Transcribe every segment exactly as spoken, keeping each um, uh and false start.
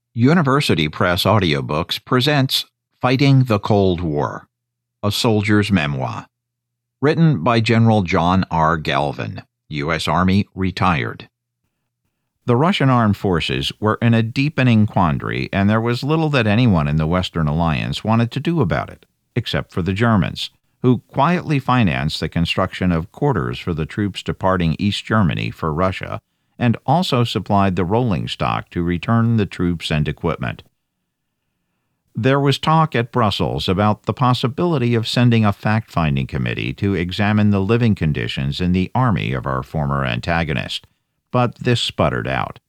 University Press Audiobooks presents Fighting the Cold War, A Soldier's Memoir, written by General John R. Galvin, U S Army, retired. The Russian armed forces were in a deepening quandary, and there was little that anyone in the Western Alliance wanted to do about it, except for the Germans, who quietly financed the construction of quarters for the troops departing East Germany for Russia, and also supplied the rolling stock to return the troops and equipment. There was talk at Brussels about the possibility of sending a fact-finding committee to examine the living conditions in the army of our former antagonist, but this sputtered out.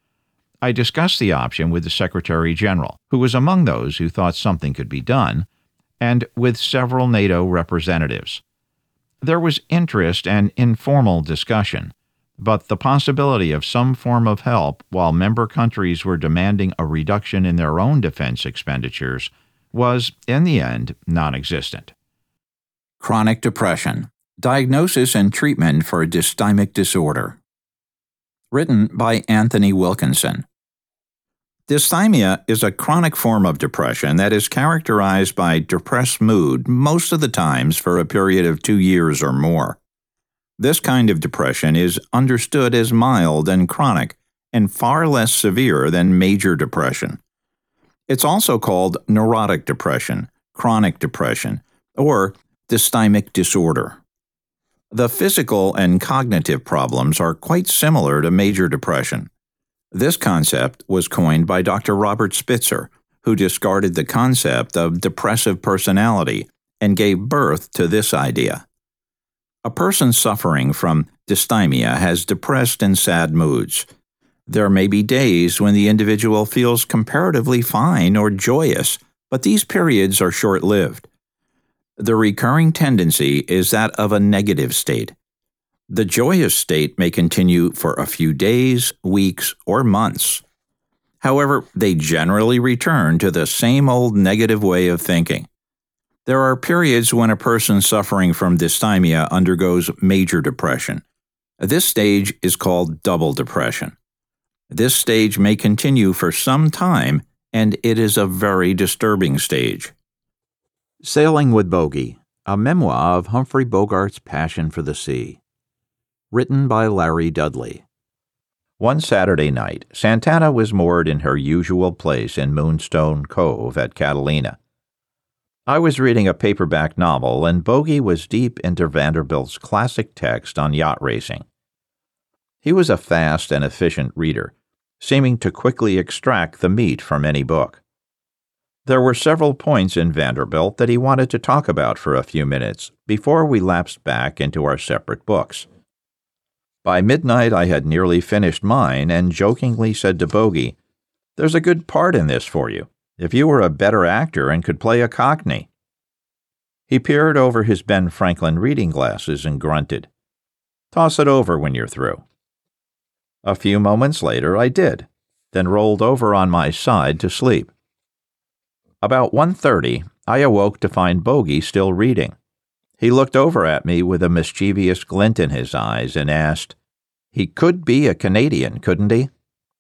I discussed the option with the Secretary General, who was among those who thought something could be done, and with several NATO representatives. There was interest and informal discussion, but the possibility of some form of help while member countries were demanding a reduction in their own defense expenditures was, in the end, non-existent. Chronic depression, diagnosis and treatment for dysthymic disorder. Written by Anthony Wilkinson. Dysthymia is a chronic form of depression that is characterized by depressed mood most of the times for a period of two years or more. This kind of depression is understood as mild and chronic and far less severe than major depression. It's also called neurotic depression, chronic depression, or dysthymic disorder. The physical and cognitive problems are quite similar to major depression. This concept was coined by Doctor Robert Spitzer, who discarded the concept of depressive personality and gave birth to this idea. A person suffering from dysthymia has depressed and sad moods. There may be days when the individual feels comparatively fine or joyous, but these periods are short-lived. The recurring tendency is that of a negative state. The joyous state may continue for a few days, weeks, or months. However, they generally return to the same old negative way of thinking. There are periods when a person suffering from dysthymia undergoes major depression. This stage is called double depression. This stage may continue for some time, and it is a very disturbing stage. Sailing with Bogey, a memoir of Humphrey Bogart's passion for the sea. Written by Larry Dudley. One Saturday night, Santana was moored in her usual place in Moonstone Cove at Catalina. I was reading a paperback novel, and Bogey was deep into Vanderbilt's classic text on yacht racing. He was a fast and efficient reader, seeming to quickly extract the meat from any book. There were several points in Vanderbilt that he wanted to talk about for a few minutes before we lapsed back into our separate books. By midnight, I had nearly finished mine and jokingly said to Bogey, "There's a good part in this for you, if you were a better actor and could play a Cockney." He peered over his Ben Franklin reading glasses and grunted, "Toss it over when you're through." A few moments later I did, then rolled over on my side to sleep. About one thirty, I awoke to find Bogey still reading. He looked over at me with a mischievous glint in his eyes and asked, "He could be a Canadian, couldn't he?"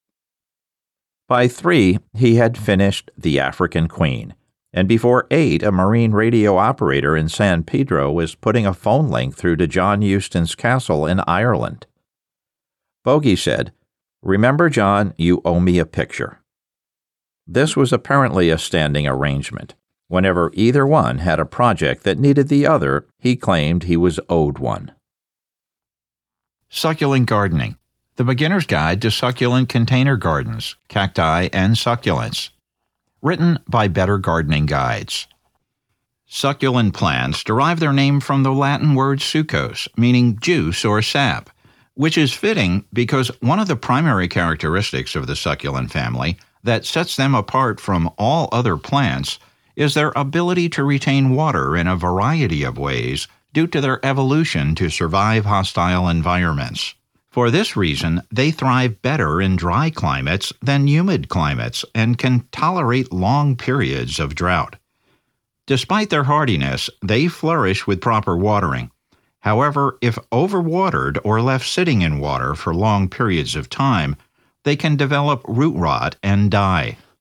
By three, he had finished The African Queen, and before eight, a Marine radio operator in San Pedro was putting a phone link through to John Euston's castle in Ireland. Bogey said, "Remember, John, you owe me a picture." This was apparently a standing arrangement. Whenever either one had a project that needed the other, he claimed he was owed one. Succulent Gardening. The Beginner's Guide to Succulent Container Gardens, Cacti, and Succulents. Written by Better Gardening Guides. Succulent plants derive their name from the Latin word succos, meaning juice or sap, which is fitting because one of the primary characteristics of the succulent family that sets them apart from all other plants is their ability to retain water in a variety of ways due to their evolution to survive hostile environments. For this reason, they thrive better in dry climates than humid climates and can tolerate long periods of drought. Despite their hardiness, they flourish with proper watering. However, if overwatered or left sitting in water for long periods of time, they can develop root rot and die.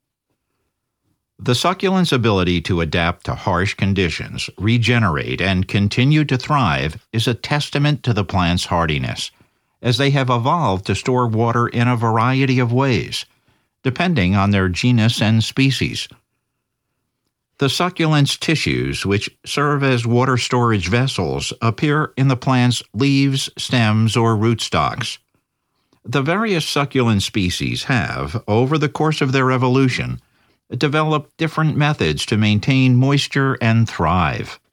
The succulent's ability to adapt to harsh conditions, regenerate, and continue to thrive is a testament to the plant's hardiness, as they have evolved to store water in a variety of ways, depending on their genus and species. The succulent's tissues, which serve as water storage vessels, appear in the plant's leaves, stems, or rootstocks. The various succulent species have, over the course of their evolution, developed different methods to maintain moisture and thrive.